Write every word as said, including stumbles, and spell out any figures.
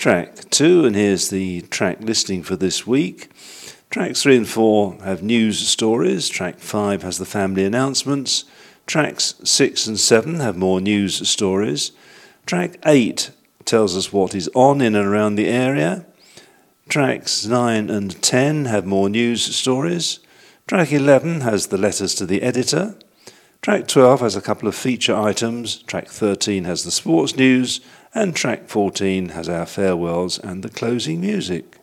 track two, and here's the track listing for this week. Tracks three and four have news stories. Track five has the family announcements. Tracks six and seven have more news stories. Track eight tells us what is on in and around the area. Tracks nine and ten have more news stories. Track eleven has the letters to the editor. Track twelve has a couple of feature items. Track thirteen has the sports news. And track fourteen has our farewells and the closing music.